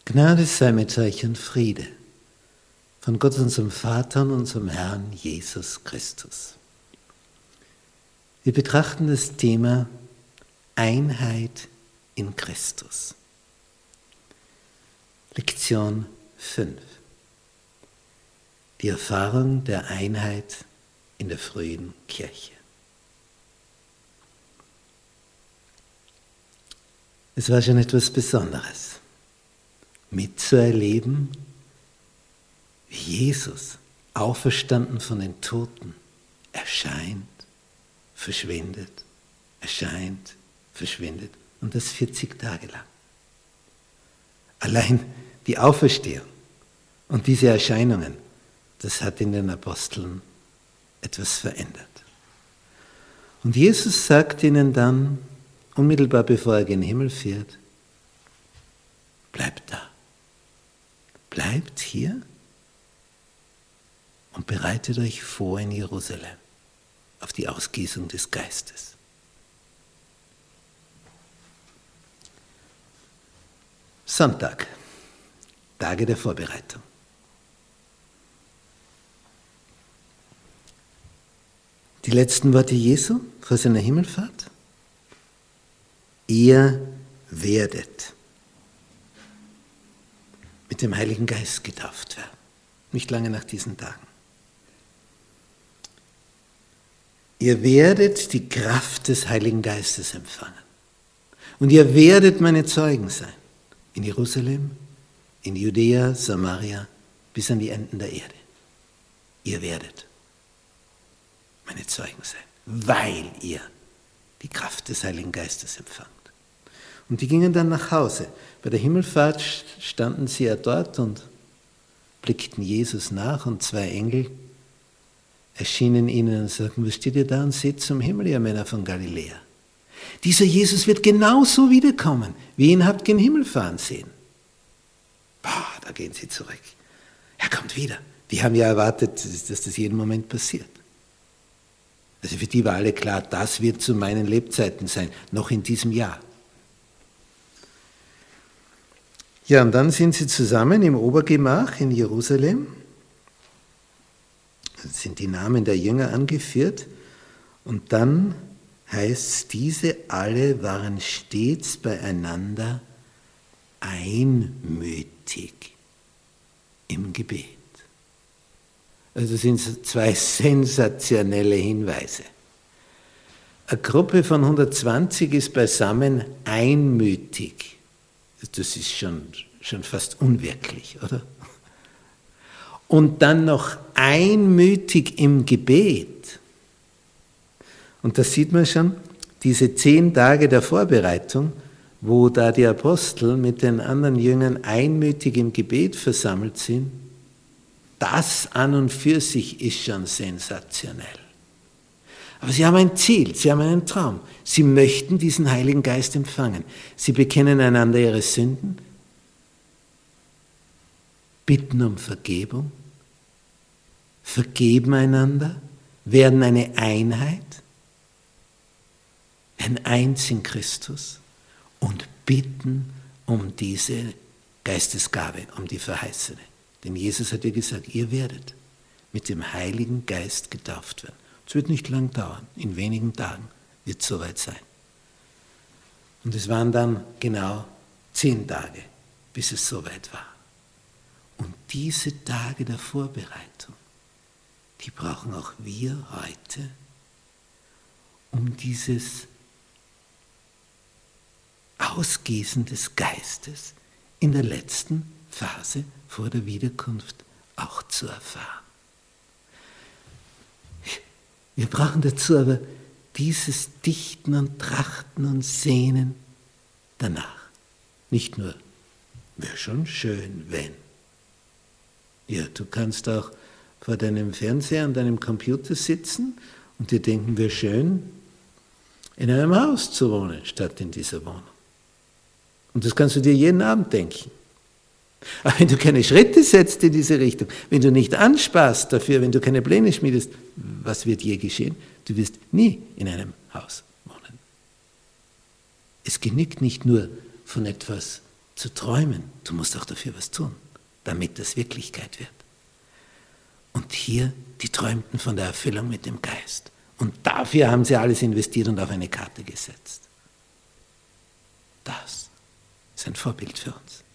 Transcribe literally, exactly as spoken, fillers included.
Gnade sei mit euch und Friede von Gott, unserem Vater und unserem Herrn Jesus Christus. Wir betrachten das Thema Einheit in Christus. Lektion fünf. Die Erfahrung der Einheit in der frühen Kirche. Es war schon etwas Besonderes, mitzuerleben, wie Jesus, auferstanden von den Toten, erscheint, verschwindet, erscheint, verschwindet, und das vierzig Tage lang. Allein die Auferstehung und diese Erscheinungen, das hat in den Aposteln etwas verändert. Und Jesus sagt ihnen dann, unmittelbar bevor er gen Himmel fährt, bleibt da, bleibt hier und bereitet euch vor in Jerusalem auf die Ausgießung des Geistes. Sonntag, Tage der Vorbereitung. Die letzten Worte Jesu vor seiner Himmelfahrt. Ihr werdet mit dem Heiligen Geist getauft werden, nicht lange nach diesen Tagen. Ihr werdet die Kraft des Heiligen Geistes empfangen. Und ihr werdet meine Zeugen sein. In Jerusalem, in Judäa, Samaria, bis an die Enden der Erde. Ihr werdet meine Zeugen sein, weil ihr die Kraft des Heiligen Geistes empfangt. Und die gingen dann nach Hause. Bei der Himmelfahrt standen sie ja dort und blickten Jesus nach, und zwei Engel erschienen ihnen und sagten: Was steht ihr da und seht zum Himmel, ihr Männer von Galiläa? Dieser Jesus wird genauso wiederkommen, wie ihr ihn habt gen Himmel fahren sehen. Boah, da gehen sie zurück. Er kommt wieder. Die haben ja erwartet, dass das jeden Moment passiert. Also für die war alle klar, das wird zu meinen Lebzeiten sein, noch in diesem Jahr. Ja, und dann sind sie zusammen im Obergemach in Jerusalem. Da sind die Namen der Jünger angeführt. Und dann heißt es, diese alle waren stets beieinander einmütig im Gebet. Also sind es zwei sensationelle Hinweise. Eine Gruppe von hundertzwanzig ist beisammen einmütig. Das ist schon, schon fast unwirklich, oder? Und dann noch einmütig im Gebet. Und da sieht man schon, diese zehn Tage der Vorbereitung, wo da die Apostel mit den anderen Jüngern einmütig im Gebet versammelt sind, das an und für sich ist schon sensationell. Aber sie haben ein Ziel, sie haben einen Traum. Sie möchten diesen Heiligen Geist empfangen. Sie bekennen einander ihre Sünden, bitten um Vergebung, vergeben einander, werden eine Einheit, werden eins in Christus und bitten um diese Geistesgabe, um die verheißene. Denn Jesus hat ja gesagt, ihr werdet mit dem Heiligen Geist getauft werden. Es wird nicht lang dauern, in wenigen Tagen wird es soweit sein. Und es waren dann genau zehn Tage, bis es soweit war. Und diese Tage der Vorbereitung, die brauchen auch wir heute, um dieses Ausgießen des Geistes in der letzten Phase vor der Wiederkunft auch zu erfahren. Wir brauchen dazu aber dieses Dichten und Trachten und Sehnen danach. Nicht nur, wäre schon schön, wenn. Ja, du kannst auch vor deinem Fernseher und deinem Computer sitzen und dir denken, wäre schön, in einem Haus zu wohnen, statt in dieser Wohnung. Und das kannst du dir jeden Abend denken. Aber wenn du keine Schritte setzt in diese Richtung, wenn du nicht ansparst dafür, wenn du keine Pläne schmiedest, was wird je geschehen? Du wirst nie in einem Haus wohnen. Es genügt nicht nur, von etwas zu träumen, du musst auch dafür was tun, damit das Wirklichkeit wird. Und hier, die träumten von der Erfüllung mit dem Geist. Und dafür haben sie alles investiert und auf eine Karte gesetzt. Das ist ein Vorbild für uns.